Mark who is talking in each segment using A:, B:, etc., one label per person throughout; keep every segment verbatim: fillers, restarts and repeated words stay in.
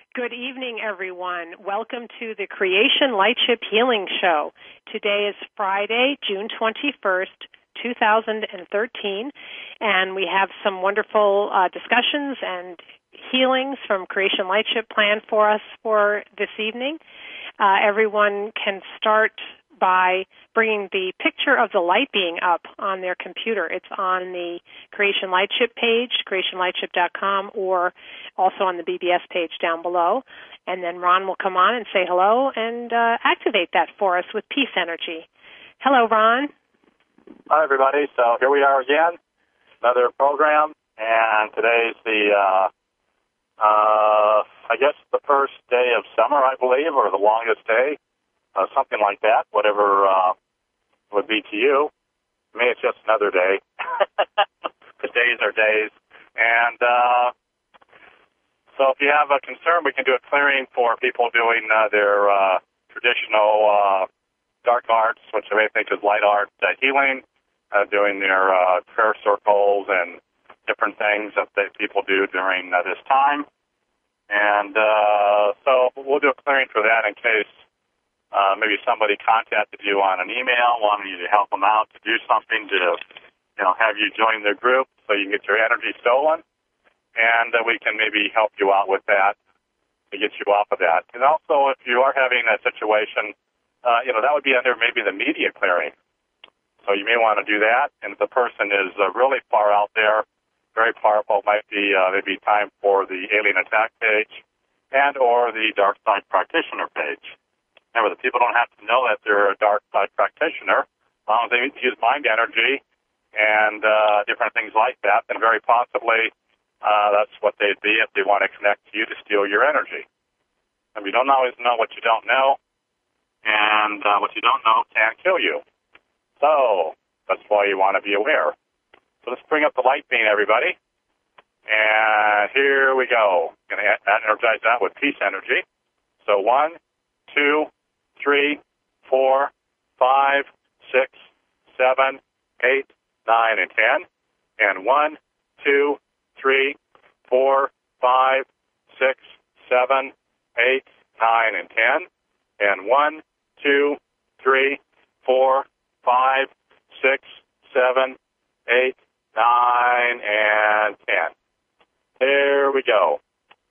A: Good evening, everyone. Welcome to the Creation Lightship Healing Show. Today is Friday, June twenty-first, two thousand thirteen, and we have some wonderful uh, discussions and healings from Creation Lightship planned for us for this evening. Uh, everyone can start by bringing the picture of the light being up on their computer. It's on the Creation Lightship page, creation lightship dot com, or also on the B B S page down below. And then Ron will come on and say hello and uh, activate that for us with peace energy. Hello, Ron.
B: Hi, everybody. So here we are again, another program, and today's the, uh, uh, I guess, the first day of summer, I believe, or the longest day. Uh, something like that, whatever uh, would be to you. I mean, it's just another day. The days are days. And uh, so if you have a concern, we can do a clearing for people doing uh, their uh, traditional uh, dark arts, which I think is light art uh, healing, uh, doing their uh, prayer circles and different things that they, people do during uh, this time. And uh, so we'll do a clearing for that in case Uh, maybe somebody contacted you on an email, wanting you to help them out to do something to, you know, have you join their group so you can get your energy stolen, and uh, we can maybe help you out with that to get you off of that. And also, if you are having a situation, uh, you know, that would be under maybe the media clearing. So you may want to do that, and if the person is uh, really far out there, very powerful, might be uh, maybe time for the Alien Attack page and or the Dark Side Practitioner page. Remember, the people don't have to know that they're a dark side practitioner. As long as they use mind energy and uh, different things like that, then very possibly uh, that's what they'd be if they want to connect to you to steal your energy. And we don't always know what you don't know, and uh, what you don't know can kill you. So that's why you want to be aware. So let's bring up the light beam, everybody. And here we go. Going to energize that with peace energy. So one, two, three, four, five, six, seven, eight, nine, and ten. And one, two, three, four, five, six, seven, eight, nine, and ten. And one, two, three, four, five, six, seven, eight, nine, and ten. There we go.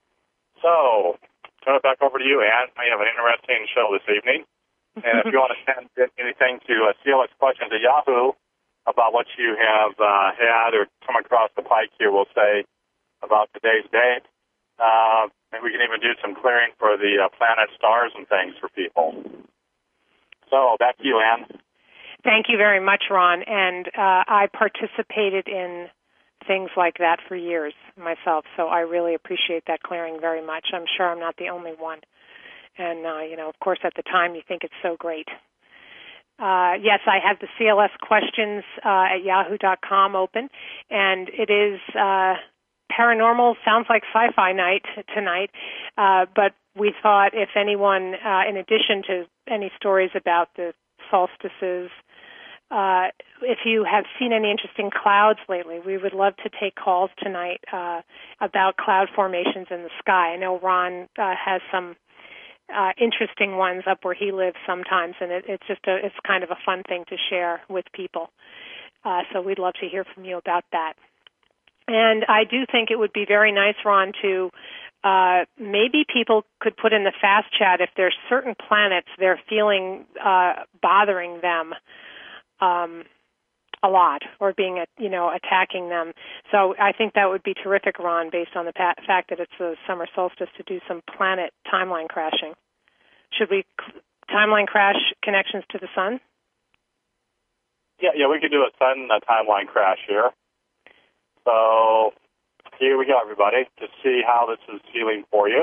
B: So turn it back over to you, Ann. I have an interesting show this evening. And if you want to send anything to uh, C L X Questions at Yahoo about what you have uh, had or come across the pike here, we'll say, about today's date. Uh, and we can even do some clearing for the uh, planet, stars, and things for people. So back to you, Ann.
A: Thank you very much, Ron. And uh, I participated in things like that for years myself, so I really appreciate that clearing very much. I'm sure I'm not the only one. And, uh, you know, of course, at the time, you think it's so great. Uh, yes, I have the C L S questions uh, at yahoo dot com open, and it is uh, paranormal, sounds like sci-fi night tonight, uh, but we thought if anyone, uh, in addition to any stories about the solstices, Uh, if you have seen any interesting clouds lately, we would love to take calls tonight uh, about cloud formations in the sky. I know Ron uh, has some uh, interesting ones up where he lives sometimes, and it, it's just a, it's kind of a fun thing to share with people. Uh, so we'd love to hear from you about that. And I do think it would be very nice, Ron, to uh, maybe people could put in the fast chat if there's certain planets they're feeling uh, bothering them Um, a lot, or being, you know, attacking them. So I think that would be terrific, Ron, based on the pa- fact that it's the summer solstice, to do some planet timeline crashing. Should we c- timeline crash connections to the sun?
B: Yeah, yeah, we could do a sun uh, timeline crash here. So here we go, everybody, to see how this is healing for you.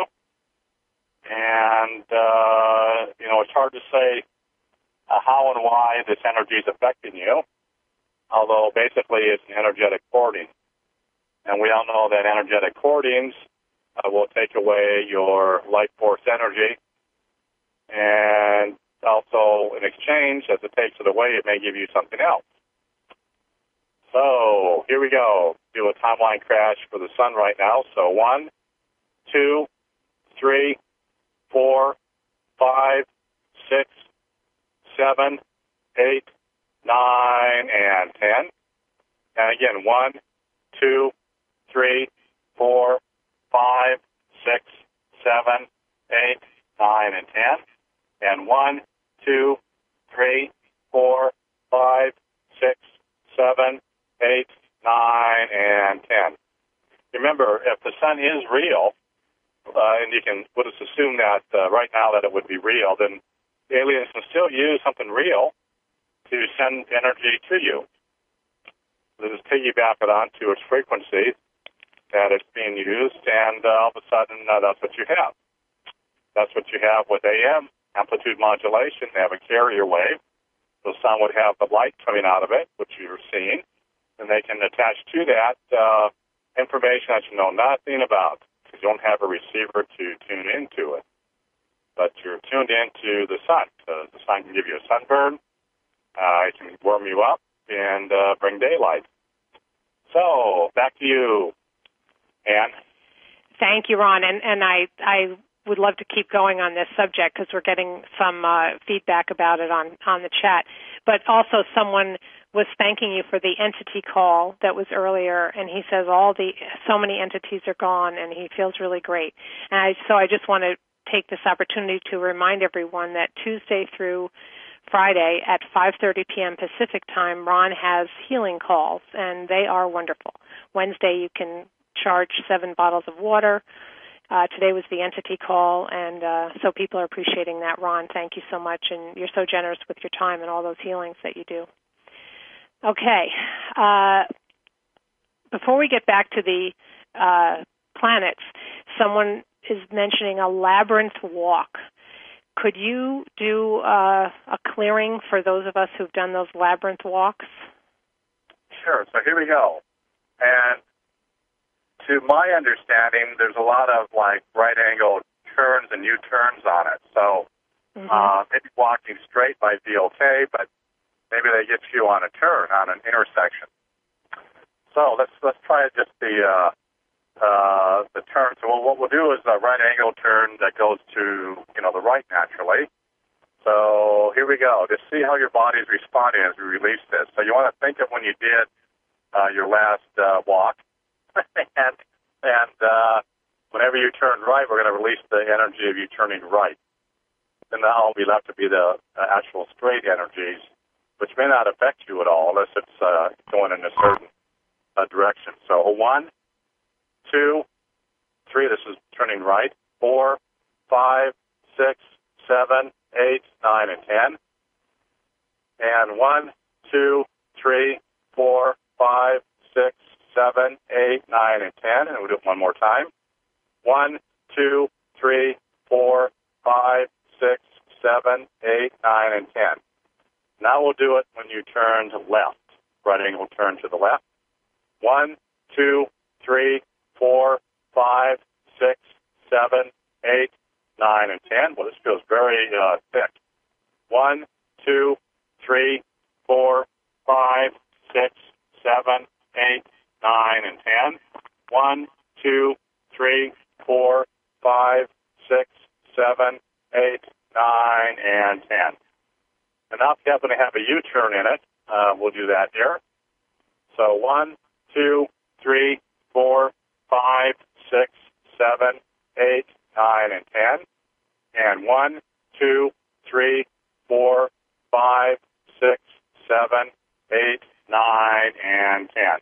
B: And, uh, you know, it's hard to say Uh, how and why this energy is affecting you, although basically it's an energetic cording. And we all know that energetic cordings uh, will take away your life force energy, and also in exchange, as it takes it away, it may give you something else. So here we go. Do a timeline crash for the sun right now. So one, two, three, three, four, five, six, seven, eight, nine, and ten. And again, one, two, three, four, five, six, seven, eight, nine, and ten. And one, two, three, four, five, six, seven, eight, nine, and ten. Remember, if the sun is real, uh, and you can let us assume that uh, right now that it would be real, then the aliens can still use something real to send energy to you. They just piggyback it onto its frequency that it's being used, and uh, all of a sudden uh, that's what you have. That's what you have with A M, amplitude modulation. They have a carrier wave. The sun would have the light coming out of it, which you're seeing, and they can attach to that uh, information that you know nothing about because you don't have a receiver to tune into it. But you're tuned into the sun. Uh, the sun can give you a sunburn. Uh, it can warm you up and uh, bring daylight. So, back to you, Ann.
A: Thank you, Ron. And, and I, I would love to keep going on this subject because we're getting some uh, feedback about it on, on the chat. But also someone was thanking you for the entity call that was earlier, and he says all the so many entities are gone, and he feels really great. And I, so I just want to take this opportunity to remind everyone that Tuesday through Friday at five thirty p.m. Pacific time, Ron has healing calls, and they are wonderful. Wednesday, you can charge seven bottles of water. Uh, today was the entity call, and uh, so people are appreciating that. Ron, thank you so much, and you're so generous with your time and all those healings that you do. Okay. Uh, before we get back to the uh, planets, someone is mentioning a labyrinth walk. Could you do uh, a clearing for those of us who've done those labyrinth walks?
B: Sure. So here we go. And to my understanding, there's a lot of like right angle turns and U-turns on it. So mm-hmm. uh, maybe walking straight might be okay, but maybe they get you on a turn, on an intersection. So let's let's try just the uh, uh, the turn. So what we'll do is a right angle turn that goes to you know the right naturally. So here we go. Just see how your body is responding as we release this. So you want to think of when you did uh, your last uh, walk, and and uh, whenever you turn right, we're going to release the energy of you turning right. And now we left to be the uh, actual straight energies, which may not affect you at all unless it's uh, going in a certain uh, direction. So one, two, three, this is turning right, four, five, six, seven, eight, nine, and ten. And one, two, three, four, five, six, seven, eight, nine, and ten. And we'll do it one more time. One, two, three, four, five, six, seven, eight, nine, and ten. Now we'll do it when you turn to left. Right angle turn to the left. One, two, three, four, five, six, seven, eight, nine, and ten. Well, this feels very uh, thick. One, two, three, four, five, six, seven, eight, nine, and ten. One, two, three, four, five, six, seven, eight, nine, and ten. And now if you happen to have a U-turn in it, uh, we'll do that here. So one, two, three, four, five, six, seven, eight, nine, and ten. And one, two, three, four, five, six, seven, eight, nine, and ten.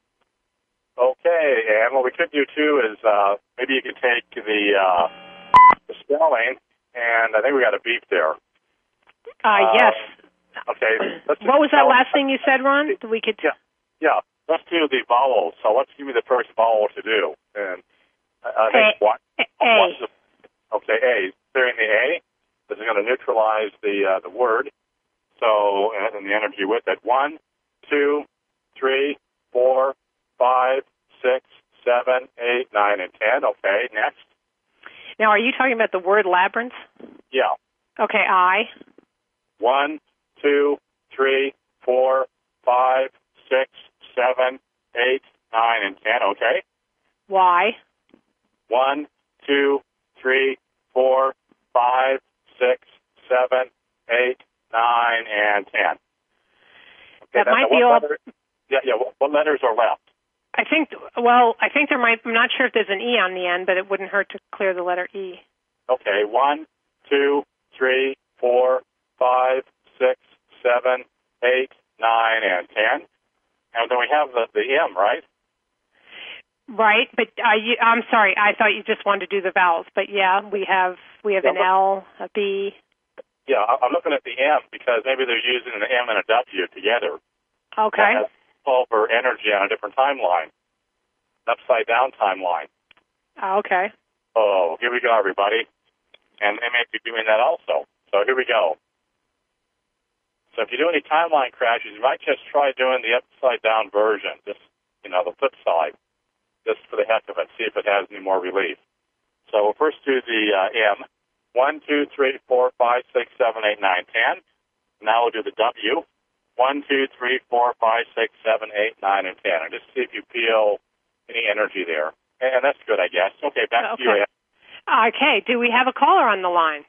B: Okay, and what we could do too is uh, maybe you could take the, uh, the spelling, and I think we got a beep there.
A: Uh, yes.
B: Uh, okay. Let's
A: what was that last thing you said, Ron? We could.
B: Yeah. Yeah. Let's do the vowels. So let's give me the first vowel to do. And I think
A: A.
B: what?
A: A.
B: The, okay. A. Clearing the A. This is going to neutralize the uh, the word. So and the energy with it. One, two, three, four, five, six, seven, eight, nine, and ten. Okay. Next.
A: Now, are you talking about the word labyrinth?
B: Yeah.
A: Okay. I.
B: One, two, three, four, five, six, seven, eight, nine, and ten. Okay.
A: Y.
B: One, two, three,
A: we all...
B: Letter, yeah, yeah. What, what letters are left?
A: I think, well, I think there might, I'm not sure if there's an E on the end, but it wouldn't hurt to clear the letter E.
B: Okay, one, two, three, four, five, six, seven, eight, nine, and ten. And then we have the, the M, right?
A: Right, but uh, you, I'm sorry, I thought you just wanted to do the vowels. But yeah, we have we have yeah, an L, a B.
B: Yeah, I'm looking at the M because maybe they're using an M and a W together.
A: Okay.
B: That has sulfur energy on a different timeline, an upside-down timeline.
A: Okay.
B: Oh, here we go, everybody. And they may be doing that also. So here we go. So if you do any timeline crashes, you might just try doing the upside-down version, just, you know, the flip side, just for the heck of it, see if it has any more relief. So we'll first do the uh, M. One, two, three, four, five, six, seven, eight, nine, ten. Now we'll do the W. One, two, three, four, five, six, seven, eight, nine, and ten. And just see if you feel any energy there. And that's good, I guess. Okay, back
A: okay.
B: to you, Ann.
A: Okay, do we have a caller on the line?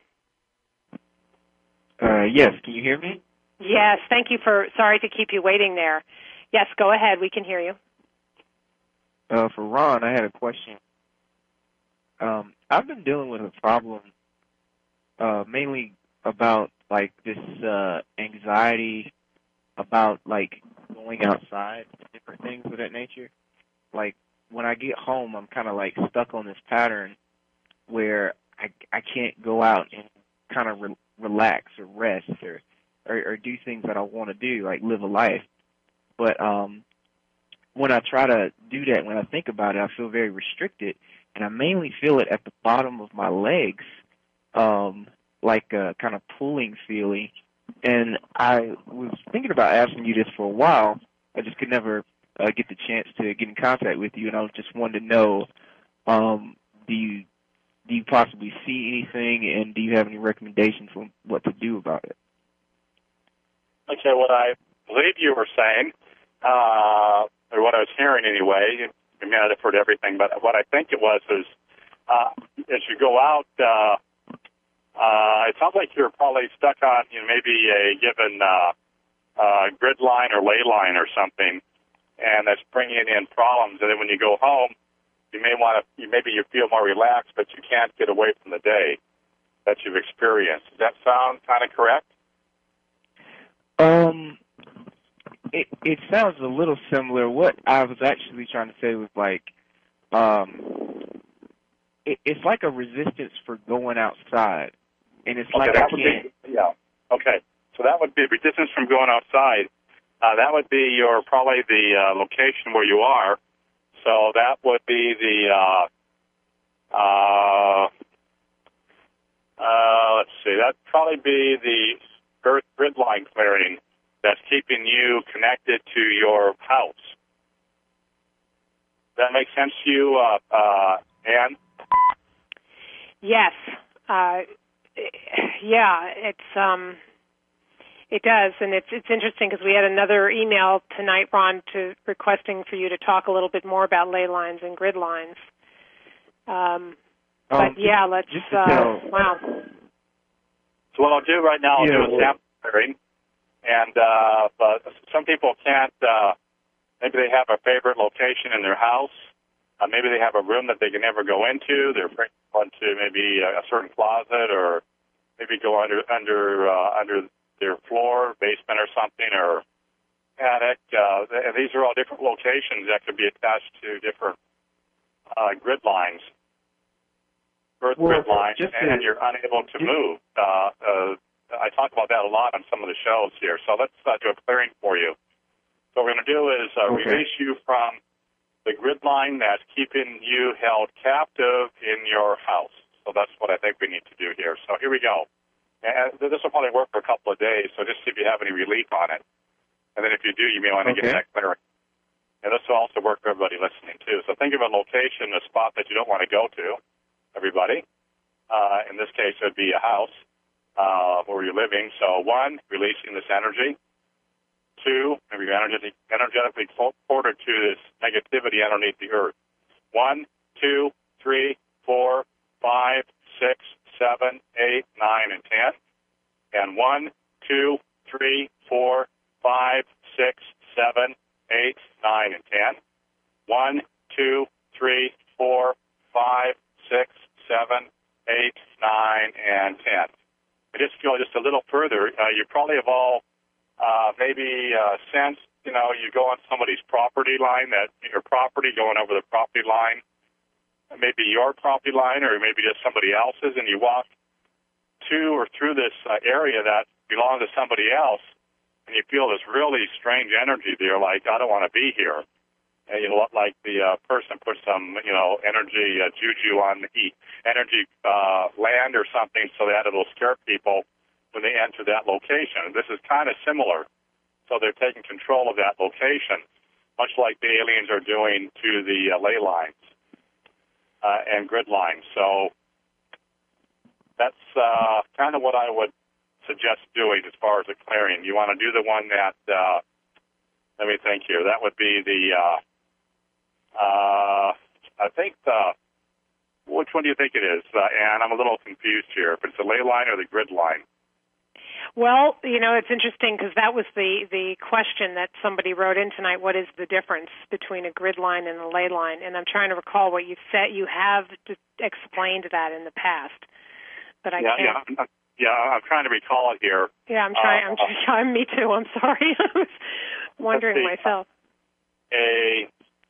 C: Uh, yes, can you hear me?
A: Yes, thank you for, sorry to keep you waiting there. Yes, go ahead, we can hear you.
C: Uh, for Ron, I had a question. Um, I've been dealing with a problem, uh, mainly about, like, this, uh, anxiety about, like, going outside, different things of that nature. Like, when I get home, I'm kind of, like, stuck on this pattern where I, I can't go out and kind of re- relax or rest or, or, or do things that I want to do, like live a life. But um, when I try to do that, when I think about it, I feel very restricted, and I mainly feel it at the bottom of my legs, um, like a kind of pulling feeling. And I was thinking about asking you this for a while. I just could never uh, get the chance to get in contact with you, and I was just wanted to know, um, do you do you possibly see anything, and do you have any recommendations on what to do about it?
B: Okay, what I believe you were saying, uh, or what I was hearing anyway, I mean, I have heard everything, but what I think it was is, uh, as you go out, uh, uh, it sounds like you're probably stuck on, you know, maybe a given uh, uh, grid line or ley line or something, and that's bringing in problems. And then when you go home, you may want to, you, maybe you feel more relaxed, but you can't get away from the day that you've experienced. Does that sound kind of correct?
C: Um, it it sounds a little similar. What I was actually trying to say was like, um, it, it's like a resistance for going outside, and it's
B: okay,
C: like
B: that
C: I
B: would
C: can't.
B: Be, yeah. Okay, so that would be resistance from going outside. Uh, that would be your probably the uh, location where you are. So that would be the. Uh, uh, uh, let's see. That'd probably be the Earth grid line clearing that's keeping you connected to your house. Does that make sense to you, uh, uh, Ann?
A: Yes. Uh, yeah, it's um, it does, and it's it's interesting because we had another email tonight, Ron, to requesting for you to talk a little bit more about ley lines and grid lines. Um, but
C: um,
A: yeah, let's.
C: Just to
A: uh,
C: tell,
A: wow.
B: So what I'll do right now, I'll
C: yeah,
B: do a sample clearing, and uh, but some people can't. Uh, maybe they have a favorite location in their house. Uh, maybe they have a room that they can never go into. They're afraid to go into maybe a, a certain closet, or maybe go under under uh, under their floor, basement, or something, or attic. Uh, and these are all different locations that could be attached to different uh, grid lines. Earth
C: well,
B: grid line,
C: just
B: and
C: to,
B: you're unable to move. Uh, uh, I talk about that a lot on some of the shows here. So let's uh, do a clearing for you. So what we're going to do is uh,
C: okay.
B: release you from the grid line that's keeping you held captive in your house. So that's what I think we need to do here. So here we go. And this will probably work for a couple of days, so just see if you have any relief on it. And then if you do, you may want to
C: okay.
B: get that clearing. And this will also work for everybody listening, too. So think of a location, a spot that you don't want to go to, everybody. Uh, in this case, it would be a house uh, where you're living. So, one, releasing this energy. Two, maybe you're energetic, energetically ported to this negativity underneath the earth. One, two, three, four, five, six, seven, eight, nine, and ten. And one, two, three, four, five, six, seven. nine, and ten. I just feel just a little further. Uh, you probably have all uh, maybe uh, sensed, you know, you go on somebody's property line, that your property going over the property line, maybe your property line or maybe just somebody else's, and you walk to or through this uh, area that belongs to somebody else, and you feel this really strange energy there, like, I don't want to be here. And you look like the uh, person put some, you know, energy uh, juju on the energy uh, land or something so that it'll scare people when they enter that location. This is kind of similar. So they're taking control of that location, much like the aliens are doing to the uh, ley lines uh, and grid lines. So that's uh, kind of what I would suggest doing as far as the clearing. You want to do the one that, uh, let me think here, that would be the... Uh, Uh, I think the, which one do you think it is? Uh, and I'm a little confused here, if it's the ley line or the grid line.
A: Well, you know, it's interesting because that was the, the question that somebody wrote in tonight. What is the difference between a grid line and a ley line? And I'm trying to recall what you said. You have explained that in the past, but I
B: yeah,
A: can't.
B: Yeah, yeah, I'm trying to recall it here.
A: Yeah, I'm trying. Uh, I'm, uh, I'm me too. I'm sorry. I was wondering myself.
B: A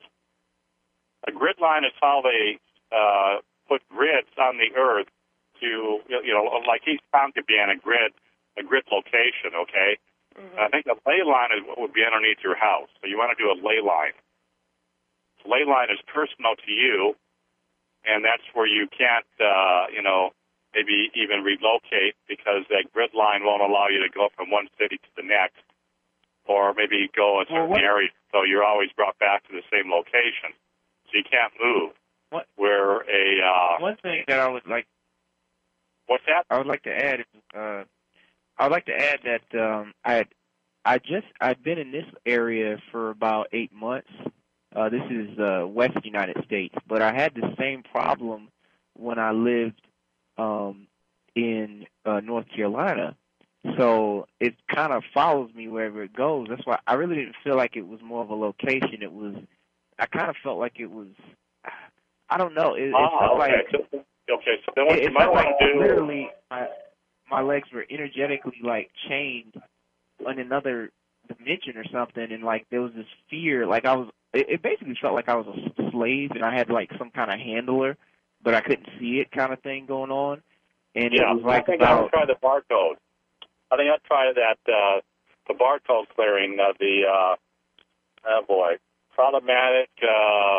B: A grid line is how they uh, put grids on the earth to, you know, like each town could be on a grid, a grid location, okay? Mm-hmm. I think a ley line is what would be underneath your house. So you want to do a ley line. The ley line is personal to you, and that's where you can't, uh, you know, maybe even relocate because that grid line won't allow you to go from one city to the next or maybe go a certain well, area. So you're always brought back to the same location. You can't move.
C: What?
B: Where a uh,
C: one thing that I would like.
B: What's that?
C: I would like to add. Uh, I would like to add that um, I had, I just I've been in this area for about eight months. Uh, this is uh, West United States, but I had the same problem when I lived um, in uh, North Carolina. So it kind of follows me wherever it goes. That's why I really didn't feel like it was more of a location. It was. I kind of felt like it was, I don't know. It, it
B: ah,
C: felt
B: okay.
C: like
B: So, okay, so then what
C: it,
B: you
C: it
B: might
C: felt
B: want
C: like
B: to do,
C: literally my my legs were energetically like chained in another dimension or something, and like there was this fear. Like I was, it, it basically felt like I was a slave, and I had like some kind of handler, but I couldn't see it, kind of thing going on. And
B: yeah,
C: it was like
B: I think
C: about,
B: I would try the barcode. I think I'd try that uh, the barcode clearing of the. Uh, oh boy. Problematic, uh,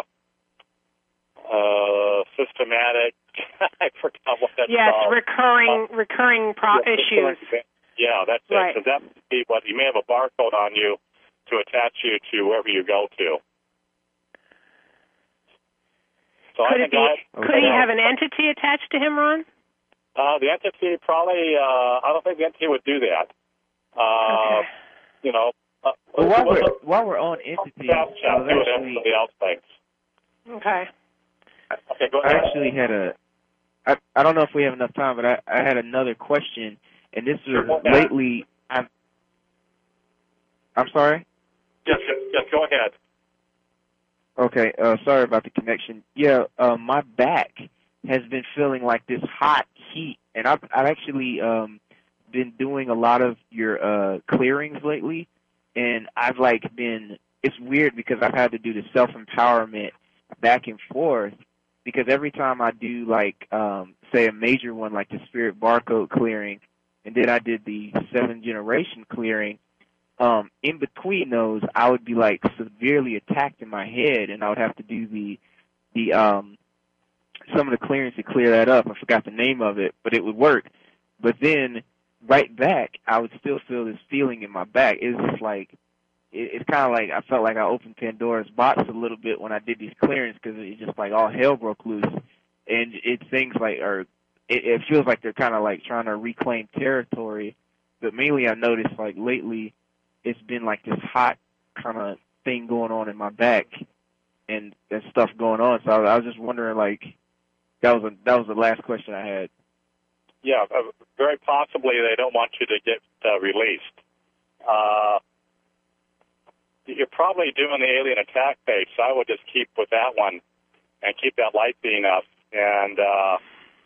B: uh, systematic. I forgot what that's
A: yes,
B: called.
A: Yes, recurring, uh, recurring pro-
B: yeah,
A: issues.
B: Recurring, yeah, that's
A: right.
B: it. Because that would be what you may have a barcode on you to attach you to wherever you go to. So
A: could
B: I
A: it
B: think
A: be?
B: I,
A: could he have an entity attached to him, Ron?
B: Uh, the entity probably. Uh, I don't think the entity would do that. Uh,
A: okay.
B: You know. Uh,
C: well, while we're while we're on entities,
B: I was actually, else thinks.
A: Okay.
B: Okay, go ahead.
C: I actually had a. I I don't know if we have enough time, but I, I had another question, and this was
B: sure,
C: lately. I'm. I'm sorry.
B: Yes, yes, yes, go ahead.
C: Okay. Uh, sorry about the connection. Yeah, uh, my back has been feeling like this hot heat, and I've I've actually um been doing a lot of your uh clearings lately. And I've, like, been, it's weird because I've had to do the self-empowerment back and forth because every time I do, like, um, say a major one like the Spirit Barcode clearing, and then I did the seven-generation clearing, um, in between those, I would be, like, severely attacked in my head, and I would have to do the, the um, some of the clearings to clear that up. I forgot the name of it, but it would work. But then right back, I would still feel this feeling in my back. It's just like, it, it's kind of like I felt like I opened Pandora's box a little bit when I did these clearings because it's just like all hell broke loose. And it things like, or it, it feels like they're kind of like trying to reclaim territory. But mainly I noticed like lately it's been like this hot kind of thing going on in my back and, and stuff going on. So I, I was just wondering, like, that was a, that was the last question I had.
B: Yeah, uh, very possibly they don't want you to get uh, released. Uh, you're probably doing the alien attack phase, so I would just keep with that one and keep that light being up. And uh,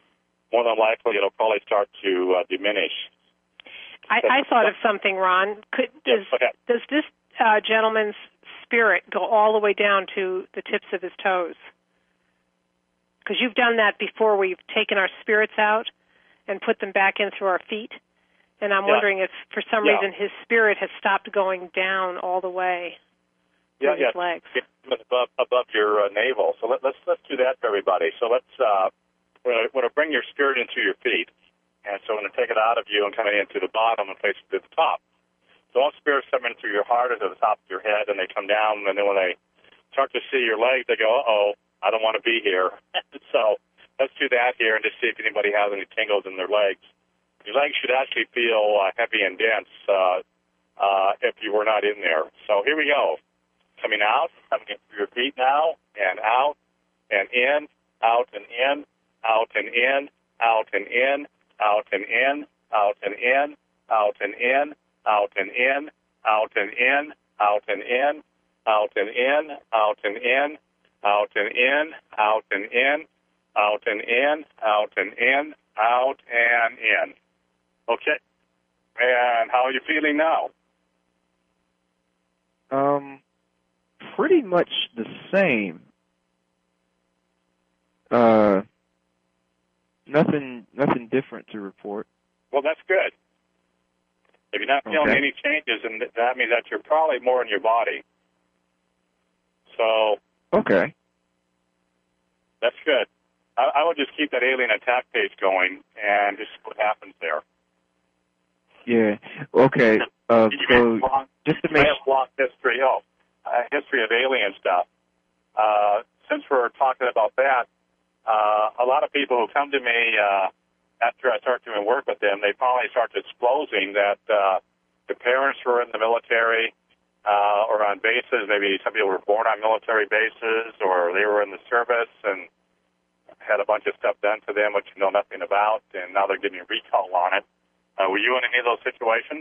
B: more than likely it'll probably start to uh, diminish.
A: I, I thought of something, Ron. Could, does,
B: yeah, okay.
A: does this uh, gentleman's spirit go all the way down to the tips of his toes? Because you've done that before. We've taken our spirits out and put them back in through our feet. And I'm
B: yeah.
A: wondering if, for some
B: yeah.
A: reason, his spirit has stopped going down all the way
B: yeah,
A: to
B: yeah.
A: his legs.
B: Above, above your uh, navel. So let, let's let's do that for everybody. So let's uh, we're going to bring your spirit into your feet. And so I'm going to take it out of you and coming into the bottom and place it to the top. So all spirits come in through your heart or to the top of your head, and they come down, and then when they start to see your legs, they go, uh-oh, I don't want to be here. So let's do that here and just see if anybody has any tingles in their legs. Your legs should actually feel uh, heavy and dense uh, uh, if you were not in there. So here we go. Coming out, coming in through your feet now, and out, and in, out and in, out and in, out and in, out and in, out and in, out and in, out and in, out and in, out and in, out and in, out and in, out and in, out and in, out and in, out and in, out and in. Okay. And how are you feeling now?
C: Um, pretty much the same. Uh, nothing, nothing different to report.
B: Well, that's good. If you're not feeling
C: Okay.
B: any changes, then that means that you're probably more in your body. So
C: Okay.
B: that's good. I, I would just keep that alien attack page going and just see what happens there.
C: Yeah. Okay. Uh,
B: You may have
C: so
B: long,
C: just to
B: you may
C: make
B: have long history, oh, a history of alien stuff. Uh, since we're talking about that, uh, a lot of people who come to me uh, after I start doing work with them, they finally start disclosing that uh, the parents were in the military uh, or on bases. Maybe some people were born on military bases, or they were in the service and had a bunch of stuff done to them which you know nothing about, and now they're getting a recall on it. Uh, were you in any of those situations?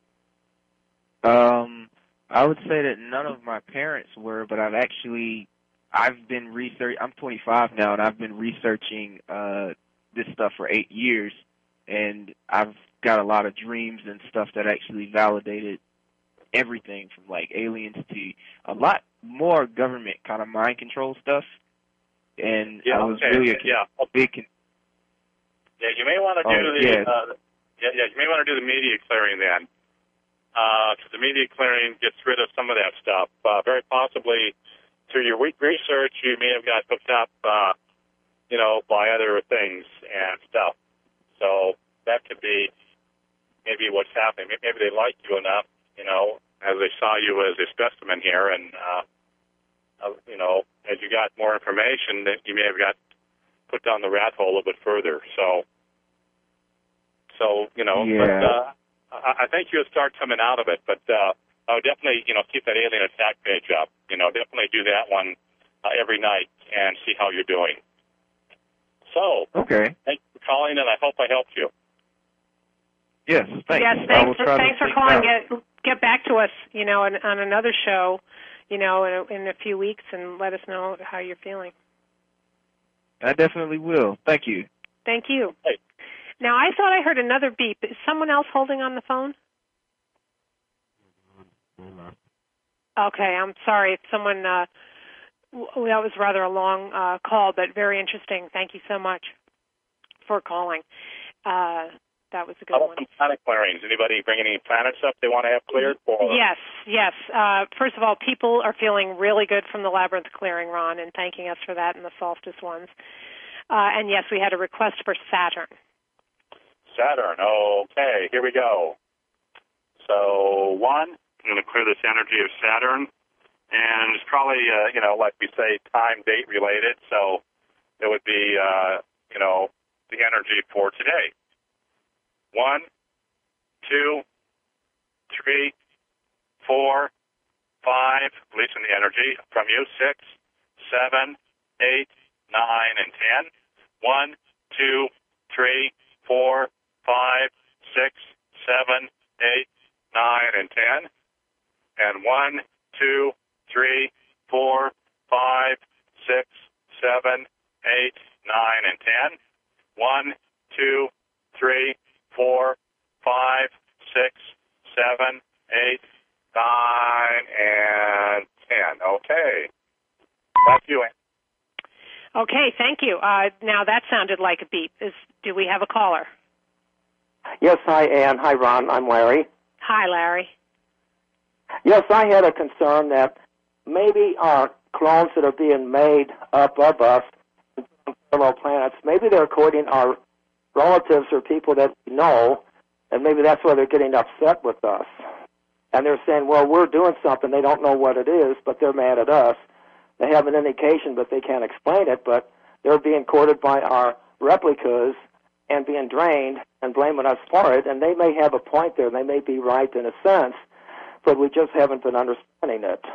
C: Um, I would say that none of my parents were, but I've actually, I've been research. I'm twenty-five now, and I've been researching uh, this stuff for eight years, and I've got a lot of dreams and stuff that actually validated everything from like aliens to a lot more government kind of mind control stuff. And
B: Yeah,
C: I was
B: okay.
C: really a
B: yeah.
C: big. Con-
B: Yeah, you may want to do
C: oh,
B: the
C: yeah.
B: uh, yeah, yeah, you may want to do the media clearing then, because the media clearing gets rid of some of that stuff. Uh, very possibly through your weak research, you may have got hooked up, uh, you know, by other things and stuff. So that could be maybe what's happening. Maybe they like you enough, you know, as they saw you as a specimen here, and uh, uh, you know, as you got more information, that you may have got put down the rat hole a little bit further. So. So, you know,
C: Yeah.
B: but uh, I, I think you'll start coming out of it. But uh, I would definitely, you know, keep that alien attack page up. You know, definitely do that one uh, every night and see how you're doing. So,
C: okay.
B: thanks for calling, and I hope I helped you.
C: Yes. Thanks.
A: Yes,
C: I
A: thanks
C: will
A: for
C: try to
A: thanks for
C: think
A: calling.
C: out.
A: Get get back to us, you know, on, on another show, you know, in a, in a few weeks, and let us know how you're feeling.
C: I definitely will. Thank you.
A: Thank you.
B: Hey.
A: Now, I thought I heard another beep. Is someone else holding on the phone? Okay, I'm sorry if someone. Uh, w- that was rather a long uh, call, but very interesting. Thank you so much for calling. Uh, that was a good
B: How
A: one.
B: about some planet clearings? Anybody bring any planets up they want to have cleared? For?
A: Yes, yes. Uh, first of all, people are feeling really good from the labyrinth clearing, Ron, and thanking us for that and the solstice ones. Uh, and yes, we had a request for Saturn.
B: Saturn. Okay, here we go. So, one, I'm going to clear this energy of Saturn, and it's probably, uh, you know, like we say, time, date related, so it would be, uh, you know, the energy for today. One, two, three, four, five, releasing the energy from you, six, seven, eight, nine, and ten. One, two, three, four, five, six, seven, eight, nine, and ten. And one, two, three, four, five, six, seven, eight, nine, and ten. One, two, three, four, five, six, seven, eight, nine, and ten. Okay. Back to you, Ann.
A: Okay, thank you. Uh, now that sounded like a beep. Is, do we have a caller?
D: Yes, hi, Ann. Hi, Ron. I'm Larry.
A: Hi, Larry.
D: Yes, I had a concern that maybe our clones that are being made up of us, fellow planets, maybe they're courting our relatives or people that we know, and maybe that's why they're getting upset with us. And they're saying, well, we're doing something. They don't know what it is, but they're mad at us. They have an indication, but they can't explain it, but they're being courted by our replicas and being drained and blaming us for it, and they may have a point there. They may be right in a sense, but we just haven't been understanding it.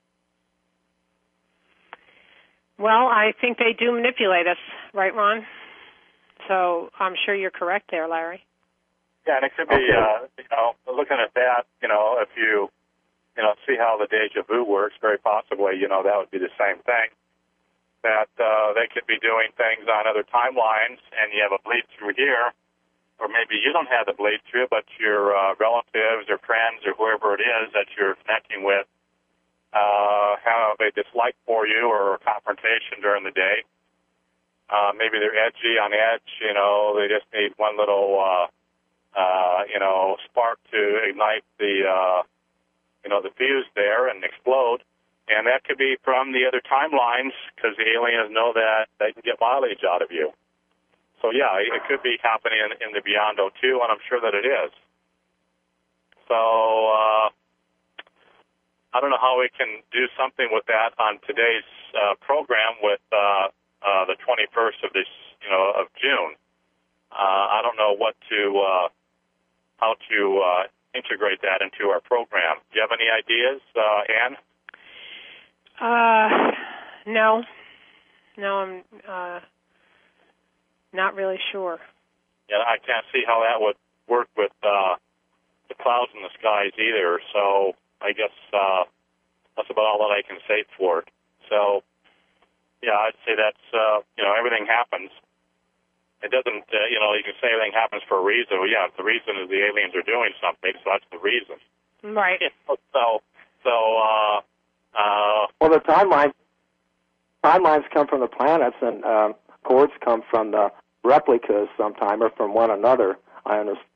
A: Well, I think they do manipulate us, right, Ron? So I'm sure you're correct there, Larry.
B: Yeah, and it could be,
D: Okay.
B: uh, you know, looking at that, you know, if you, you know, see how the deja vu works, very possibly, you know, that would be the same thing. That uh, they could be doing things on other timelines, and you have a bleed through here, or maybe you don't have the bleed through, but your uh, relatives or friends or whoever it is that you're connecting with uh, have a dislike for you or a confrontation during the day. Uh, maybe they're edgy, on edge, you know, they just need one little, uh, uh, you know, spark to ignite the, uh, you know, the fuse there and explode. And that could be from the other timelines because the aliens know that they can get mileage out of you. So, yeah, it could be happening in, in the Beyond O two, and I'm sure that it is. So, uh, I don't know how we can do something with that on today's uh, program with uh, uh, the twenty-first of this, you know, of June. Uh, I don't know what to, uh, how to uh, integrate that into our program. Do you have any ideas, uh, Ann?
A: Uh, no. No, I'm uh, not really sure.
B: Yeah, I can't see how that would work with uh, the clouds in the skies either. So I guess uh, that's about all that I can say for it. So, yeah, I'd say that's, uh, you know, everything happens. It doesn't, uh, you know, you can say everything happens for a reason. Well, yeah, the reason is the aliens are doing something, so that's the reason.
A: Right.
B: So, so, uh, uh,
D: Well, the timelines, timelines come from the planets, and uh, chords come from the replicas sometime or from one another, I understand.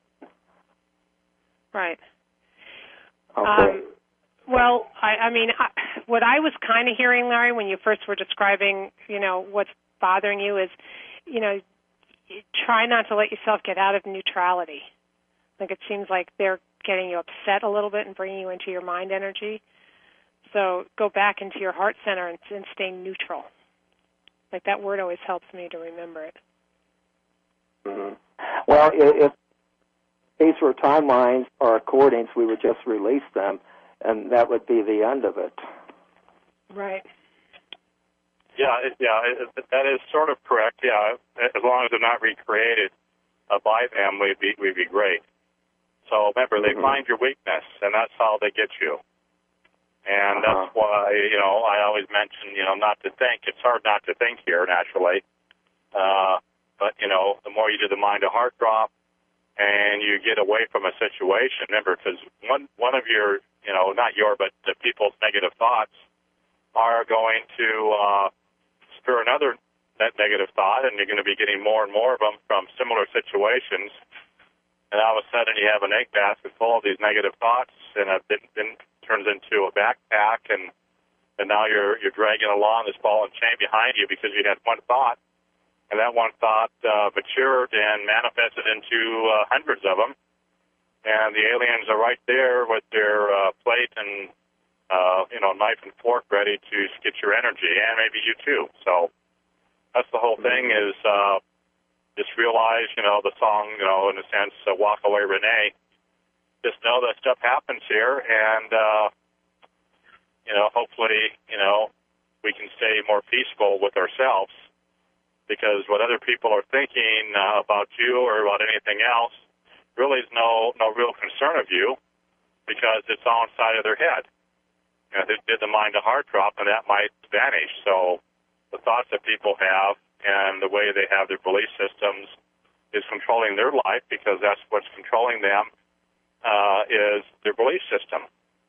A: Right.
D: Okay.
A: Um, well, I, I mean, I, what I was kind of hearing, Larry, when you first were describing, you know, what's bothering you is, you know, try not to let yourself get out of neutrality. Like it seems like they're getting you upset a little bit and bringing you into your mind energy. So go back into your heart center and, and stay neutral. Like that word always helps me to remember it.
D: Mm-hmm. Well, if these were timelines or recordings, we would just release them, and that would be the end of it.
A: Right.
B: yeah, it, yeah, it, that is sort of correct. Yeah, as long as they're not recreated uh, by them, we'd be we'd be great. So remember, they mm-hmm. find your weakness, and that's how they get you. And uh-huh. that's why, you know, I always mention, you know, not to think. It's hard not to think here, naturally. Uh, but, you know, the more you do the mind-to-heart drop and you get away from a situation, remember, because one, one of your, you know, not your, but the people's negative thoughts are going to uh, spur another that negative thought, and you're going to be getting more and more of them from similar situations. And all of a sudden you have an egg basket full of these negative thoughts, and it then turns into a backpack, and and now you're you're dragging along this ball and chain behind you because you had one thought, and that one thought uh, matured and manifested into uh, hundreds of them, and the aliens are right there with their uh, plate and uh, you know knife and fork ready to get your energy, and maybe you too. So that's the whole thing is. Uh, Just realize, you know, the song, you know, in a sense, uh, Walk Away, Renee. Just know that stuff happens here, and, uh, you know, hopefully, you know, we can stay more peaceful with ourselves, because what other people are thinking uh, about you or about anything else really is no, no real concern of you, because it's all inside of their head. You know, they did the mind-to-heart drop, and that might vanish. So the thoughts that people have and the way they have their belief systems is controlling their life, because that's what's controlling them, uh, is their belief system.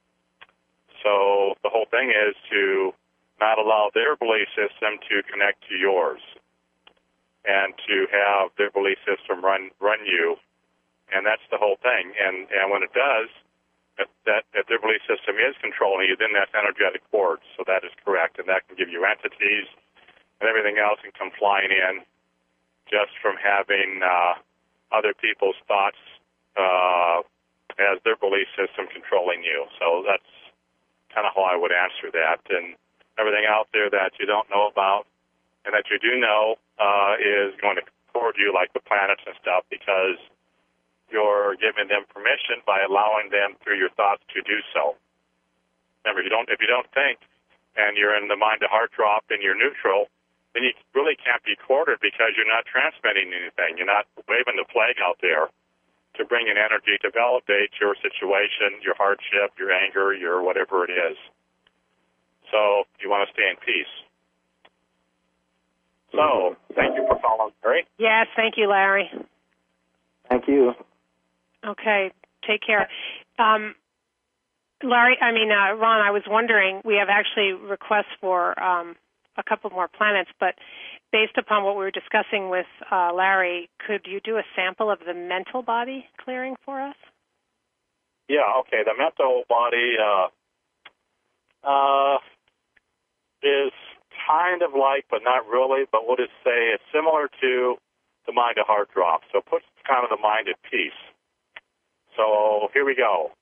B: So the whole thing is to not allow their belief system to connect to yours, and to have their belief system run run you, and that's the whole thing. And and when it does, if that if their belief system is controlling you, then that's energetic cords. So that is correct, and that can give you entities, and everything else can come flying in just from having uh, other people's thoughts uh, as their belief system controlling you. So that's kind of how I would answer that. And everything out there that you don't know about and that you do know uh, is going to toward you, like the planets and stuff, because you're giving them permission by allowing them through your thoughts to do so. Remember, you don't if you don't think and you're in the mind to heart drop and you're neutral, then you really can't be courted, because you're not transmitting anything. You're not waving the flag out there to bring in energy to validate your situation, your hardship, your anger, your whatever it is. So you want to stay in peace. So thank you for following, Larry.
A: Yes, thank you, Larry.
D: Thank you.
A: Okay, take care. Um, Larry, I mean, uh, Ron, I was wondering, we have actually requests for um, a couple more planets, but based upon what we were discussing with uh, Larry, could you do a sample of the mental body clearing for us?
B: Yeah, okay. The mental body uh, uh, is kind of like, but not really, but we'll just say it's similar to the mind to heart drop. So it puts kind of the mind at peace. So here we go.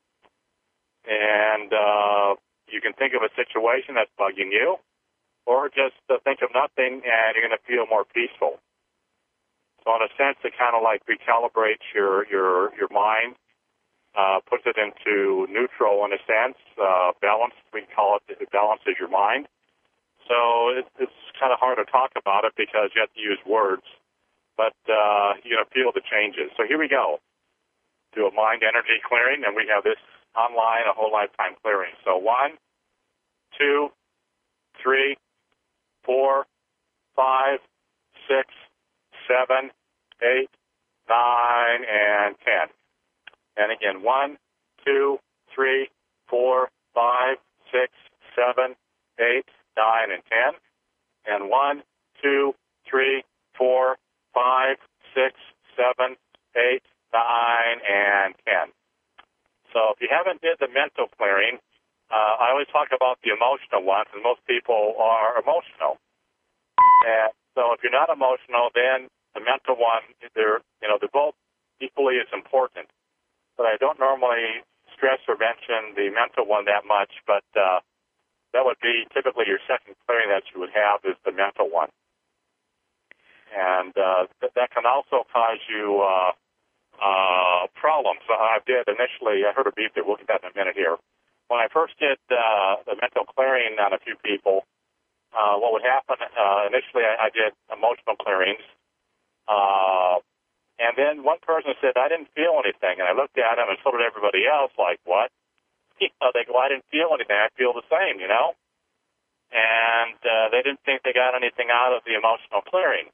B: And uh, you can think of a situation that's bugging you, or just uh, think of nothing and you're going to feel more peaceful. So in a sense, it kind of like recalibrates your, your, your mind, uh, puts it into neutral in a sense, uh, balance, we call it, it balances your mind. So it, it's kind of hard to talk about it because you have to use words, but uh, you're going to feel the changes. So here we go. Do a mind energy clearing, and we have this online, a whole lifetime clearing. So one, two, three, four, five, six, seven, eight, nine, and ten. And again, one, two, three, four, five, six, seven, eight, nine, and ten. And one, two, three, four, five, six, seven, eight, nine, and ten. So if you haven't did the mental clearing, uh, I always talk about the emotional ones, and most people are emotional. And so if you're not emotional, then the mental one, they're, you know, they're both equally as important. But I don't normally stress or mention the mental one that much, but uh, that would be typically your second clearing that you would have is the mental one. And uh, th- that can also cause you uh, uh, problems. I did initially, I heard a beep there, we'll get that in a minute here. When I first did uh, the mental clearing on a few people, uh, what would happen, uh, initially I, I did emotional clearings, uh, and then one person said, I didn't feel anything, and I looked at him and so did everybody else, like, what? You know, they go, I didn't feel anything, I feel the same, you know? And uh, they didn't think they got anything out of the emotional clearing.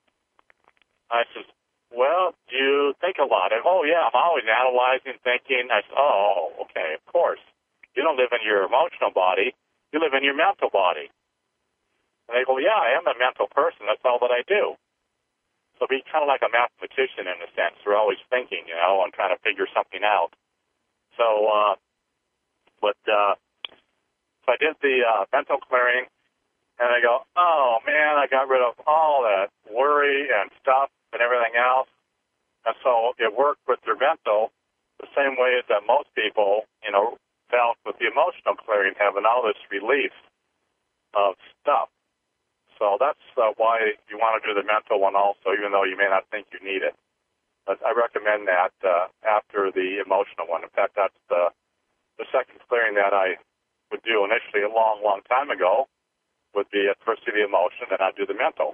B: I said, well, you think a lot. And, oh, yeah, I'm always analyzing, thinking. I said, oh, okay, of course. You don't live in your emotional body. You live in your mental body. And they go, yeah, I am a mental person. That's all that I do. So be kind of like a mathematician in a sense. We're always thinking, you know, and trying to figure something out. So, uh, but, uh, so I did the uh, mental clearing, and I go, oh, man, I got rid of all that worry and stuff and everything else. And so it worked with their mental the same way that most people, you know, felt with the emotional clearing, having all this release of stuff. So that's uh, why you want to do the mental one also, even though you may not think you need it. But I recommend that uh, after the emotional one. In fact, that's the, the second clearing that I would do initially a long, long time ago, would be at first do the emotion, then I'd do the mental.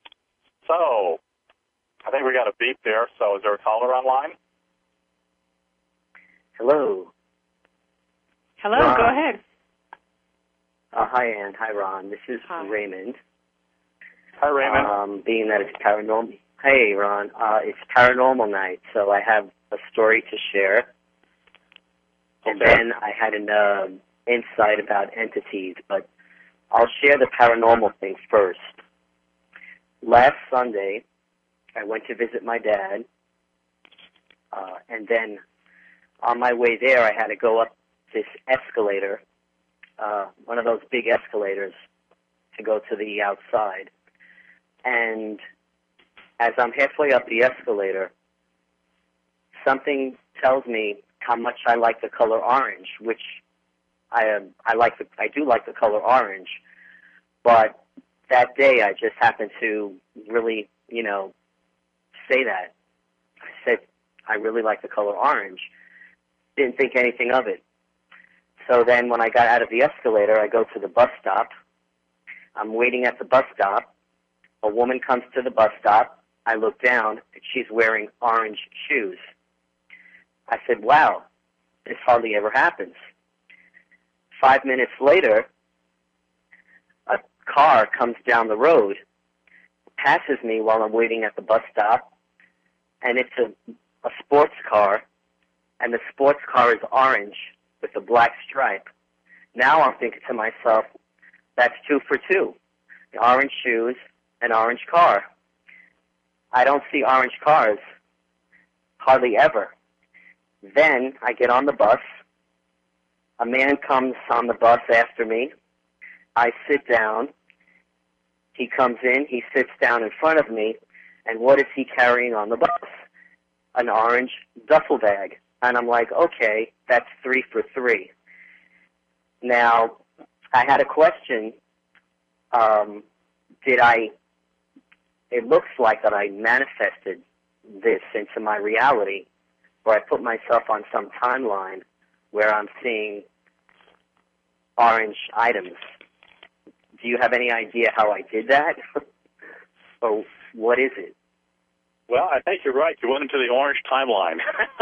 B: So I think we got a beep there. So is there a caller online?
E: Hello.
A: Hello,
E: Ron.
A: Go ahead.
E: Uh, hi, Ann. Hi, Ron. This is
A: Hi.
E: Raymond.
B: Hi, Raymond.
E: Um, being that it's paranormal, Hey, Ron. Uh, it's paranormal night, so I have a story to share. And
B: Okay.
E: then I had an uh, insight about entities, but I'll share the paranormal thing first. Last Sunday, I went to visit my dad, uh, and then on my way there, I had to go up this escalator, uh, one of those big escalators, to go to the outside. And as I'm halfway up the escalator, something tells me how much I like the color orange, which I um, I like. The, I do like the color orange, but that day I just happened to really, you know, say that. I said I really like the color orange. Didn't think anything of it. So then when I got out of the escalator, I go to the bus stop. I'm waiting at the bus stop. A woman comes to the bus stop. I look down, and she's wearing orange shoes. I said, wow, this hardly ever happens. Five minutes later, a car comes down the road, passes me while I'm waiting at the bus stop, and it's a, a sports car, and the sports car is orange with a black stripe. Now I'm thinking to myself, that's two for two. The orange shoes, an orange car. I don't see orange cars hardly ever. Then I get on the bus. A man comes on the bus after me. I sit down. He comes in. He sits down in front of me. And what is he carrying on the bus? An orange duffel bag. And I'm like, okay, that's three for three. Now, I had a question. Um, did I... It looks like that I manifested this into my reality, or I put myself on some timeline where I'm seeing orange items. Do you have any idea how I did that? Or what is it?
B: Well, I think you're right. You went into the orange timeline.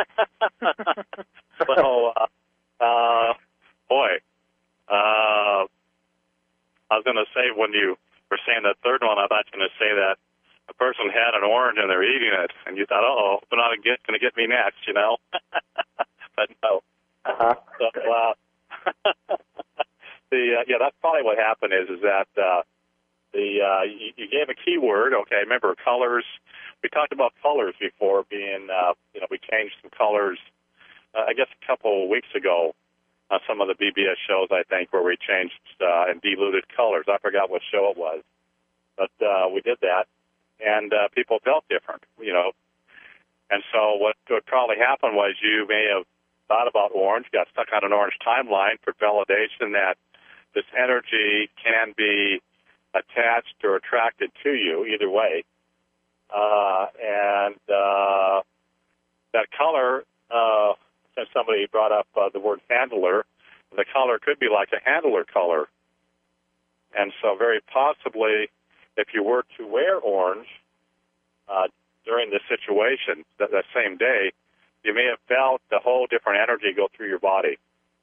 B: so, uh, uh, boy, uh, I was going to say when you were saying that third one, I thought you were going to say that a person had an orange and they're eating it, and you thought, oh, they're not going to get me next, you know? But no.
E: Uh-huh.
B: So, uh, the uh, yeah, that's probably what happened. Is is that uh, the uh, you, you gave a keyword? Okay, remember colors. We talked about colors before being, uh, you know, we changed some colors. Uh, I guess a couple of weeks ago on some of the B B S shows, I think, where we changed uh, and diluted colors. I forgot what show it was, but uh, we did that. And uh, people felt different, you know. And so what, what probably happened was you may have thought about orange, got stuck on an orange timeline for validation that this energy can be attached or attracted to you, either way. Uh, and uh, that color, uh, since somebody brought up uh, the word handler, the color could be like a handler color. And so very possibly, if you were to wear orange uh, during this situation, that, that same day, you may have felt a whole different energy go through your body.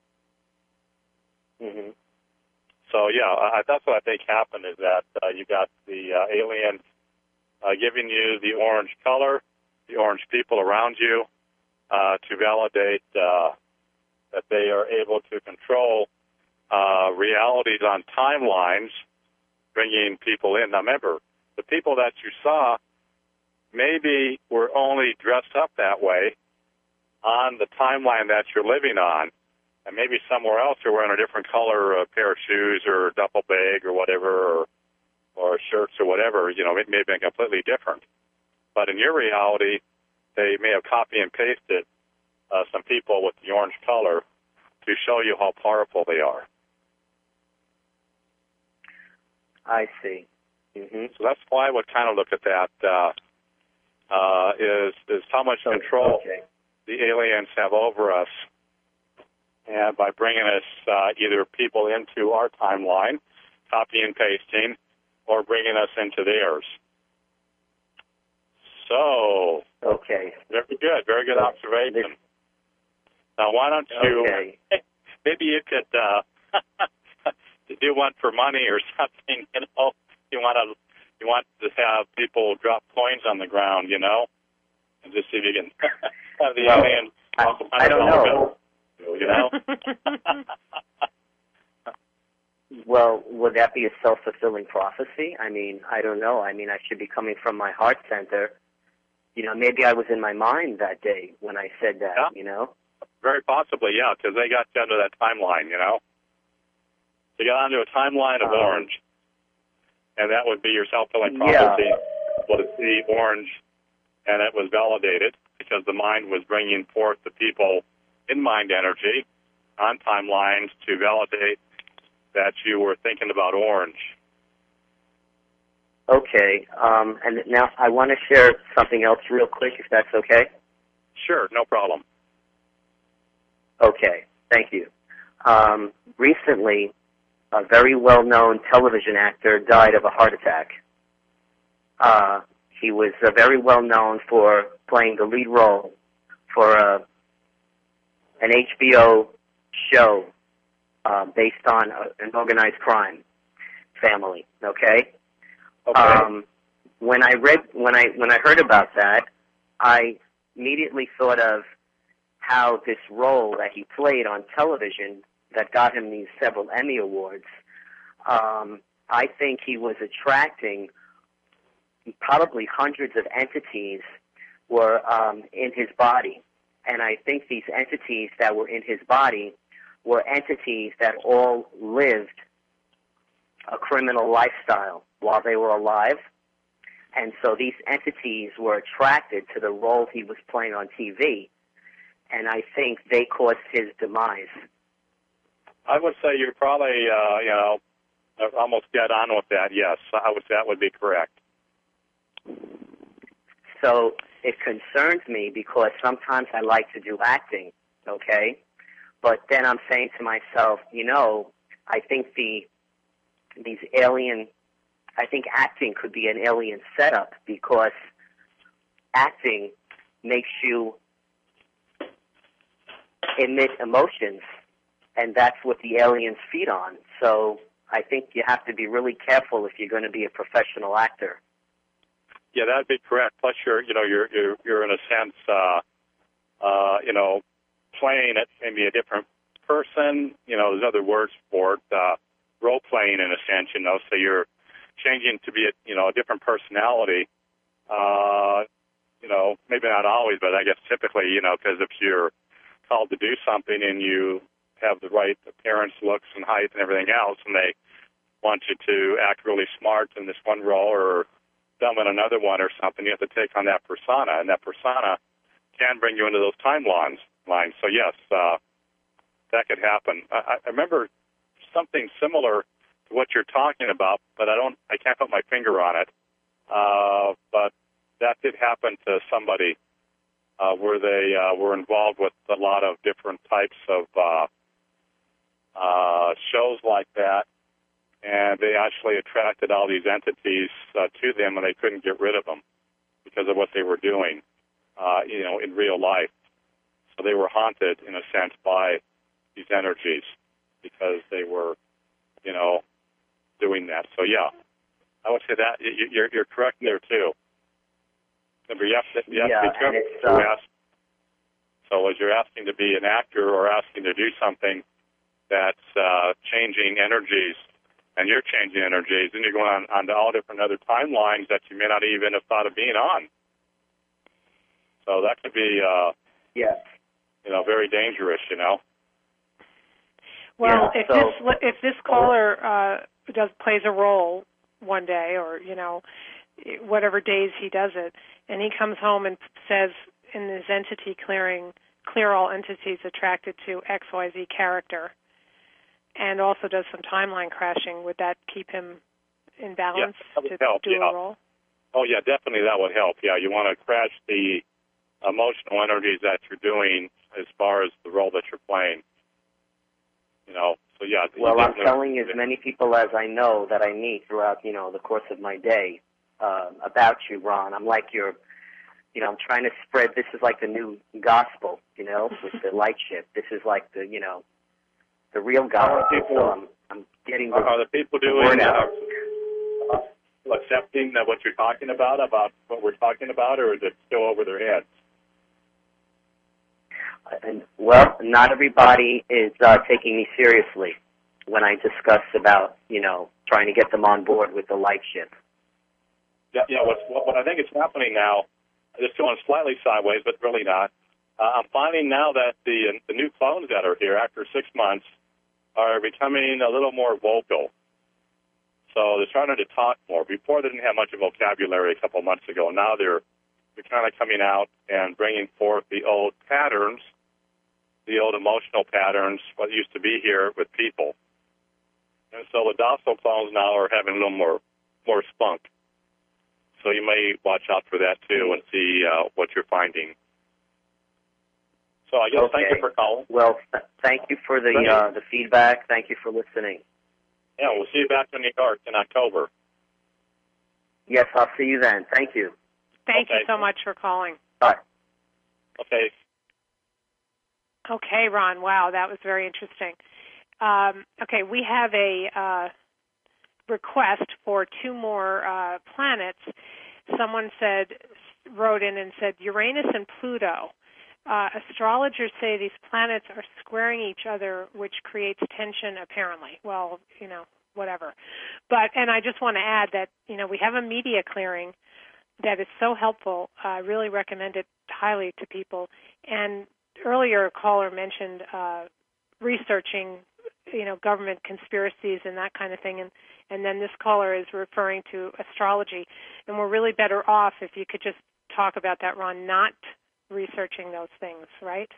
E: Mm-hmm.
B: So, yeah, I, that's what I think happened is that uh, you got the uh, aliens uh, giving you the orange color, the orange people around you, uh, to validate uh, that they are able to control uh, realities on timelines, bringing people in. Now, remember, the people that you saw maybe were only dressed up that way on the timeline that you're living on, and maybe somewhere else they're wearing a different color uh, pair of shoes or a duffel bag or whatever, or, or shirts or whatever. You know, it may have been completely different. But in your reality, they may have copy and pasted uh, some people with the orange color to show you how powerful they are.
E: I see. Mm-hmm.
B: So that's why I would kind of look at that uh, uh, is is how much
E: So,
B: control
E: okay.
B: the aliens have over us, and by bringing us uh, either people into our timeline, copy and pasting, or bringing us into theirs. So,
E: Okay.
B: very good, very good observation.
E: This,
B: now, why don't you?
E: okay.
B: Maybe you could uh, do one for money or something. You know, you want to you want to have people drop coins on the ground, you know, and just see if you can have the
E: well,
B: alien.
E: I, I don't know.
B: Bill, you know.
E: Well, would that be a self-fulfilling prophecy? I mean, I don't know. I mean, I should be coming from my heart center. You know, maybe I was in my mind that day when I said that,
B: yeah.
E: you know?
B: Very possibly, yeah, because they got you under that timeline, you know? They got onto a timeline of um, orange, and that would be your self-fulfilling prophecy.
E: Yeah.
B: Was the orange, and it was validated because the mind was bringing forth the people in mind energy on timelines to validate that you were thinking about orange.
E: Okay, um, and now I want to share something else real quick, if that's okay.
B: Sure, no problem.
E: Okay, thank you. Um, recently, a very well-known television actor died of a heart attack. Uh, he was uh, very well-known for playing the lead role for uh, an H B O show uh, based on a, an organized crime family. Okay.
B: Okay.
E: Um, when I read, when I when I heard about that, I immediately thought of how this role that he played on television that got him these several Emmy Awards. Um, I think he was attracting probably hundreds of entities were um, in his body, and I think these entities that were in his body were entities that all lived a criminal lifestyle while they were alive. And so these entities were attracted to the role he was playing on T V, and I think they caused his demise.
B: I would say you're probably, uh, you know, almost dead on with that, yes. I would say that would be correct.
E: So it concerns me because sometimes I like to do acting, okay? But then I'm saying to myself, you know, I think the these alien, I think acting could be an alien setup because acting makes you emit emotions, and that's what the aliens feed on. So I think you have to be really careful if you're going to be a professional actor.
B: Yeah, that'd be correct. Plus, you're, you know, you're you're, you're in a sense, uh, uh, you know, playing it maybe a different person. You know, there's other words for it. Uh, role playing in a sense, you know. So you're changing to be a, you know, a different personality. Uh, you know, maybe not always, but I guess typically, you know, because if you're called to do something and you have the right appearance, looks, and height and everything else, and they want you to act really smart in this one role or dumb in another one or something, you have to take on that persona, and that persona can bring you into those timelines. Lines. So yes, uh, that could happen. I, I remember something similar to what you're talking about, but I don't, I can't put my finger on it. Uh, but that did happen to somebody uh, where they uh, were involved with a lot of different types of uh, uh, shows like that, and they actually attracted all these entities uh, to them, and they couldn't get rid of them because of what they were doing, uh, you know, in real life. So they were haunted, in a sense, by these energies because they were, you know, doing that. So, yeah, I would say that you're, you're correct there, too. Remember, you have to, you have
E: yeah,
B: to be careful.
E: Uh...
B: You ask, so as you're asking to be an actor or asking to do something that's uh, changing energies, and you're changing energies, and you're going on, on to all different other timelines that you may not even have thought of being on. So that could be, uh,
E: yeah.
B: you know, very dangerous, you know.
A: Well,
E: yeah,
A: if
E: so,
A: this if this caller uh, does plays a role one day, or you know, whatever days he does it, and he comes home and says in his entity clearing, clear all entities attracted to X Y Z character, and also does some timeline crashing, would that keep him in balance
B: yeah,
A: to
B: help,
A: do
B: yeah.
A: a role?
B: Oh, yeah, definitely that would help. Yeah, you want to crash the emotional energies that you're doing as far as the role that you're playing. You know, so yeah.
E: Well, I'm telling as many people as I know that I meet throughout, you know, the course of my day uh, about you, Ron. I'm like your, you know, I'm trying to spread, this is like the new gospel, you know, with the light ship. This is like the, you know, the real gospel.
B: People,
E: so I'm, I'm getting the,
B: are the people
E: the
B: doing
E: word out.
B: Uh, people accepting uh, what you're talking about, about what we're talking about, or is it still over their heads?
E: And, well, not everybody is uh, taking me seriously when I discuss about, you know, trying to get them on board with the light ship.
B: Yeah, you know, what's, what, what I think is happening now, it's going slightly sideways, but really not. Uh, I'm finding now that the the new clones that are here after six months are becoming a little more vocal. So they're starting to talk more. Before they didn't have much of a vocabulary a couple months ago. Now they're, they're kind of coming out and bringing forth the old patterns, the old emotional patterns, what used to be here with people. And so the docile clones now are having a little more, more spunk. So you may watch out for that, too, and see uh, what you're finding. So I guess
E: okay.
B: Thank you for calling.
E: Well, th- thank you for the uh, the feedback. Thank you for listening.
B: Yeah, we'll see you back in New York in October.
E: Yes, I'll see you then. Thank you.
A: Thank
B: okay.
A: you so much for calling.
E: Bye.
B: Okay.
A: Okay, Ron. Wow, that was very interesting. Um, okay, we have a uh, request for two more uh, planets. Someone said, wrote in and said, Uranus and Pluto. Uh, astrologers say these planets are squaring each other, which creates tension, apparently. Well, you know, whatever. But, and I just want to add that, you know, we have a media clearing that is so helpful. I really recommend it highly to people. And earlier a caller mentioned uh, researching, you know, government conspiracies and that kind of thing. And, and then this caller is referring to astrology. And we're really better off if you could just talk about that, Ron, not researching those things, right?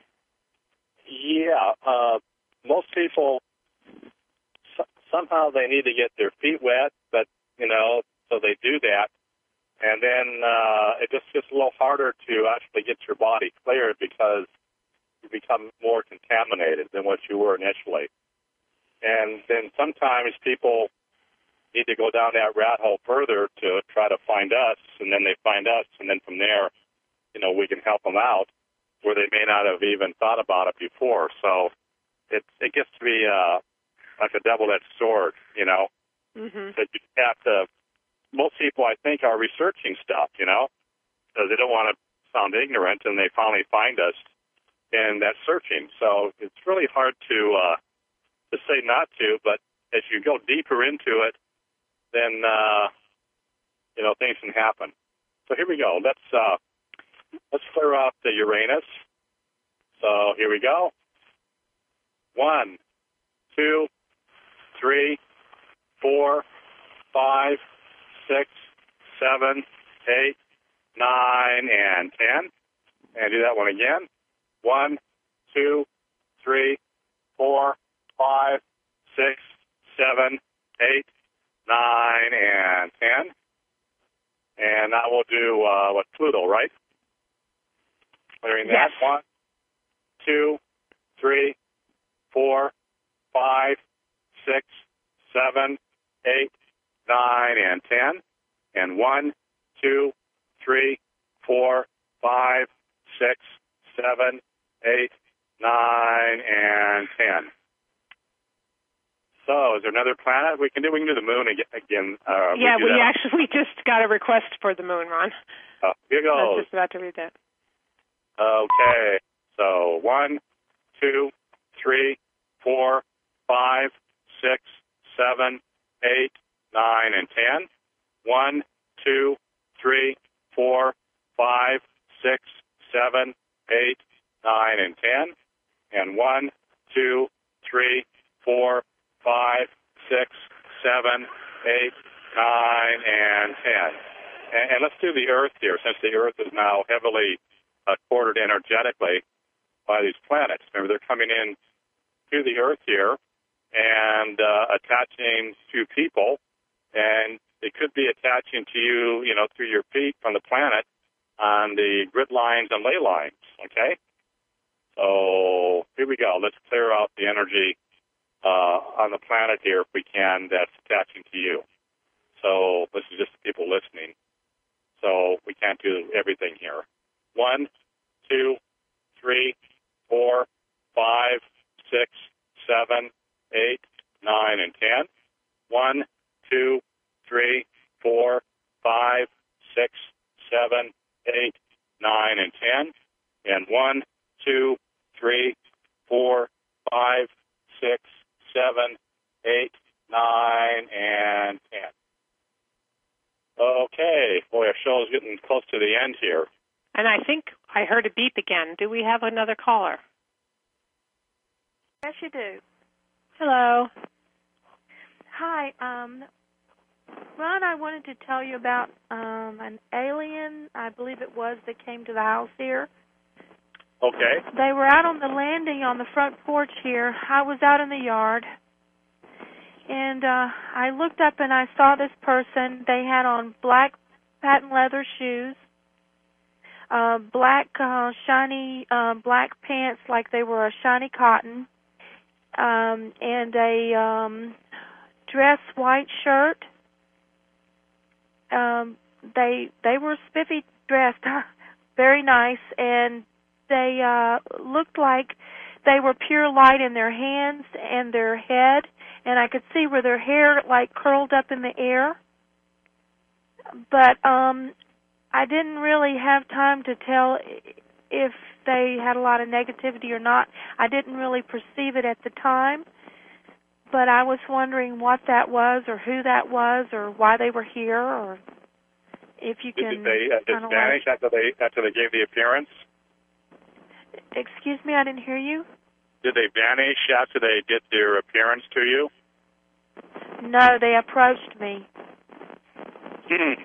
B: Yeah. Uh, most people, so, somehow they need to get their feet wet, but, you know, so they do that. And then uh, it just gets a little harder to actually get your body cleared because you become more contaminated than what you were initially. And then sometimes people need to go down that rat hole further to try to find us, and then they find us, and then from there, you know, we can help them out where they may not have even thought about it before. So it it gets to be uh, like a double-edged sword, you know.
A: Mm-hmm.
B: That you have to. Most people, I think, are researching stuff, you know, because they don't want to sound ignorant, and they finally find us in that searching. So it's really hard to uh, to say not to, but as you go deeper into it, then uh, you know things can happen. So here we go. Let's. Uh, Let's clear out the Uranus. So here we go. One, two, three, four, five, six, seven, eight, nine, and ten. And do that one again. One, two, three, four, five, six, seven, eight, nine, and ten. And now we'll do uh, what Pluto, right? Clearing that.
A: Yes.
B: One, two, three, four, five, six, seven, eight, nine, and ten. And one, two, three, four, five, six, seven, eight, nine, and ten. So, is there another planet we can do? We can do the moon again. Uh,
A: yeah, we,
B: we
A: actually we just got a request for the moon, Ron.
B: Uh, here goes.
A: I was just about to read that.
B: Okay, so one, two, three, four, five, six, seven, eight, nine, and ten. One, two, three, four, five, six, seven, eight, nine, and ten. And one, two, three, four, five, six, seven, eight, nine, and ten. And, and let's do the Earth here, since the Earth is now heavily Uh, quartered energetically by these planets. Remember, they're coming in to the Earth here and uh, attaching to people, and it could be attaching to you, you know, through your feet from the planet on the grid lines and ley lines, okay? So here we go. Let's clear out the energy uh, on the planet here, if we can, that's attaching to you. So this is just the people listening. So we can't do everything here. One, two, three, four, five, six, seven, eight, nine, and ten. One, two, three, four, two, three, four, five, six, seven, eight, nine, and ten. Okay. Boy, our show is getting close to the end here.
A: And I think I heard a beep again. Do we have another caller?
F: Yes, you do.
A: Hello.
F: Hi. Um, Ron, I wanted to tell you about um, an alien, I believe it was, that came to the house here.
B: Okay.
F: They were out on the landing on the front porch here. I was out in the yard. And uh, I looked up and I saw this person. They had on black patent leather shoes, uh, black uh, shiny uh, black pants like they were a shiny cotton, um, and a um, dress white shirt. Um, they they were spiffy dressed, very nice, and they uh, looked like they were pure light in their hands and their head, and I could see where their hair like curled up in the air. But um, I didn't really have time to tell if they had a lot of negativity or not. I didn't really perceive it at the time, but I was wondering what that was, or who that was, or why they were here, or if you can.
B: Did they uh, just vanish like... after they after they gave the appearance?
F: Excuse me, I didn't hear you.
B: Did they vanish after they did their appearance to you?
F: No, they approached me.
B: Hmm.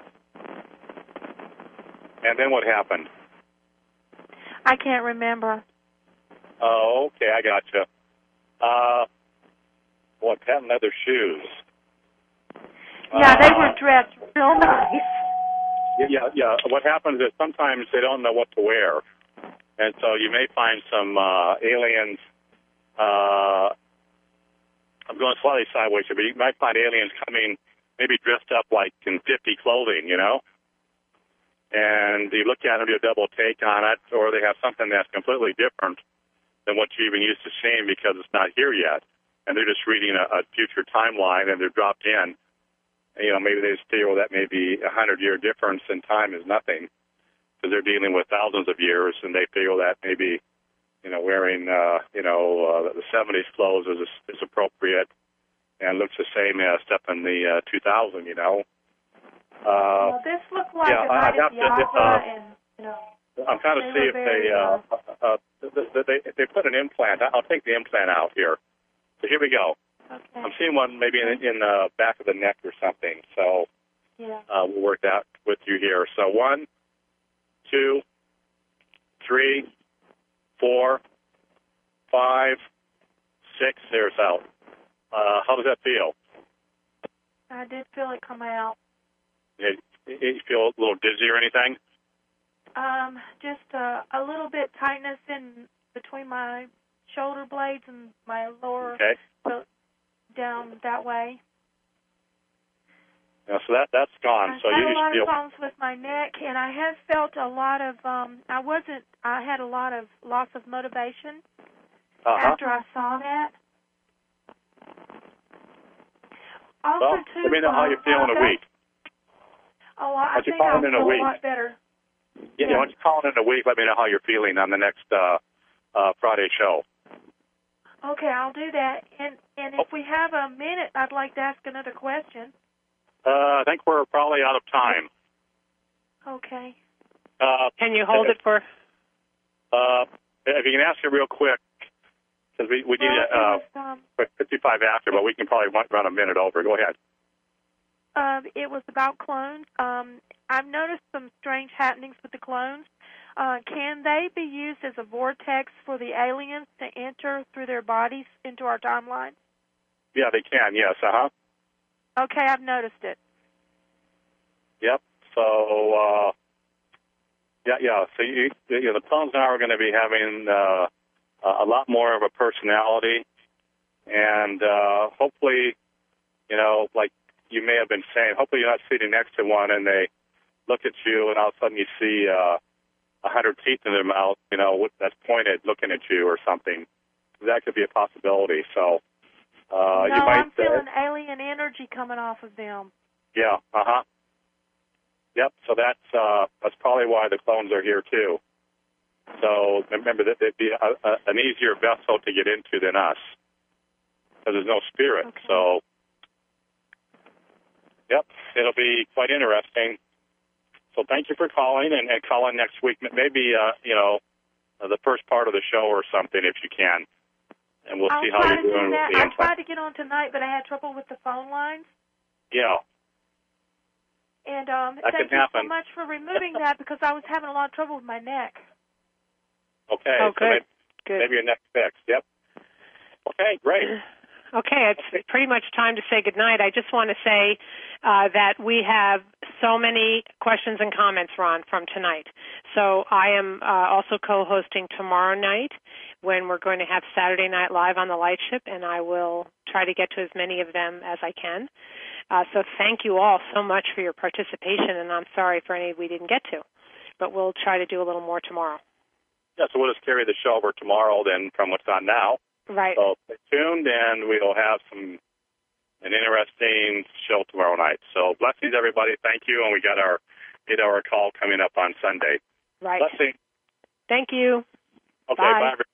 B: And then what happened?
F: I can't remember.
B: Oh, okay, I gotcha. Uh, what, patent leather shoes?
F: Yeah,
B: uh,
F: they were dressed real nice.
B: Yeah, yeah, yeah. What happens is sometimes they don't know what to wear. And so you may find some uh, aliens, uh, I'm going slightly sideways here, but you might find aliens coming maybe dressed up like in fifty clothing, you know? And you look at them, do a double take on it, or they have something that's completely different than what you're even used to seeing because it's not here yet. And they're just reading a, a future timeline, and they're dropped in. And, you know, maybe they just feel that maybe a hundred-year difference in time is nothing, because they're dealing with thousands of years, and they feel that maybe, you know, wearing, uh, you know, uh, the seventies clothes is, is appropriate and looks the same as stuff in the uh, two thousand, you know. Uh,
F: well, this looked like
B: yeah,
F: a night
B: I have
F: at the
B: to,
F: opera,
B: uh,
F: and, you know,
B: I'm trying to
F: they
B: see if
F: were very,
B: they, uh, uh, uh, they, they put an implant. I'll take the implant out here. So here we go.
F: Okay.
B: I'm seeing one maybe in, in the back of the neck or something. So
F: yeah.
B: uh, we'll work that with you here. So one, two, three, four, five, six. There's out. Uh, how does that feel?
F: I did feel it come out.
B: You, you feel a little dizzy or anything?
F: Um, just uh, a little bit tightness in between my shoulder blades and my lower,
B: okay.
F: so down that way.
B: Yeah, so that that's gone.
F: I
B: so
F: had
B: you
F: a lot
B: feel
F: of problems with my neck, and I have felt a lot of. Um, I wasn't. I had a lot of loss of motivation
B: uh-huh.
F: after I saw that. Also,
B: well,
F: too,
B: let me know how you feel in a week.
F: Oh, I, I
B: you
F: think I'll
B: in
F: feel
B: a, week?
F: a lot better.
B: Yeah, yeah. Why don't you call in in a week? Let me know how you're feeling on the next uh, uh, Friday show.
F: Okay, I'll do that. And and if oh. we have a minute, I'd like to ask another question.
B: Uh, I think we're probably out of time.
F: Okay.
B: Uh,
A: Can you hold
B: if,
A: it for?
B: Uh, if you can ask it real quick, because we we need
F: well,
B: uh,
F: um,
B: fifty-five after, but we can probably run a minute over. Go ahead.
F: Uh, it was about clones. Um, I've noticed some strange happenings with the clones. Uh, can they be used as a vortex for the aliens to enter through their bodies into our timeline?
B: Yeah, they can. Yes. Uh huh.
F: Okay, I've noticed it.
B: Yep. So, uh, yeah, yeah. So you, you know, the clones now are going to be having uh, a lot more of a personality, and uh, hopefully, you know, like you may have been saying, hopefully you're not sitting next to one and they look at you and all of a sudden you see uh, a hundred teeth in their mouth, you know, that's pointed looking at you or something. That could be a possibility. So uh,
F: no,
B: you might.
F: I'm feeling uh, alien energy coming off of them.
B: Yeah. Uh huh. Yep. So that's uh, that's probably why the clones are here too. So remember that they'd be a, a, an easier vessel to get into than us, because there's no spirit.
F: Okay.
B: So, yep, it'll be quite interesting. So thank you for calling, and, and call in next week. Maybe, uh, you know, the first part of the show or something if you can. And we'll
F: I'll
B: see how
F: try
B: you're
F: to do
B: doing
F: that.
B: with the
F: I
B: implant.
F: tried to get on tonight, but I had trouble with the phone lines.
B: Yeah.
F: And um,
B: That
F: thank
B: can
F: you
B: happen.
F: so much for removing that, because I was having a lot of trouble with my neck.
B: Okay.
A: Oh,
B: so
A: good.
B: maybe,
A: Good.
B: maybe your next fix. Yep. Okay, great.
A: Okay, it's pretty much time to say goodnight. I just want to say uh, that we have so many questions and comments, Ron, from tonight. So I am uh, also co-hosting tomorrow night when we're going to have Saturday Night Live on the Lightship, and I will try to get to as many of them as I can. Uh, so thank you all so much for your participation, and I'm sorry for any we didn't get to. But we'll try to do a little more tomorrow.
B: Yeah, so we'll just carry the show over tomorrow then from what's on now.
A: Right.
B: So stay tuned, and we'll have some an interesting show tomorrow night. So blessings, everybody. Thank you, and we got our eight-hour call coming up on Sunday.
A: Right.
B: Blessings.
A: Thank you.
B: Okay,
A: Bye.
B: bye everybody.